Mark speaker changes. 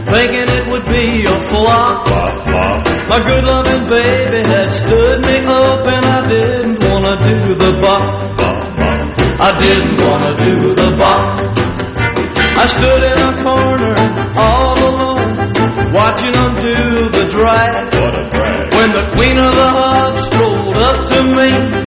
Speaker 1: thinking it would be a flop. My good loving baby had stood me up, and I didn't wanna do the bop. I didn't wanna do the bop. I stood in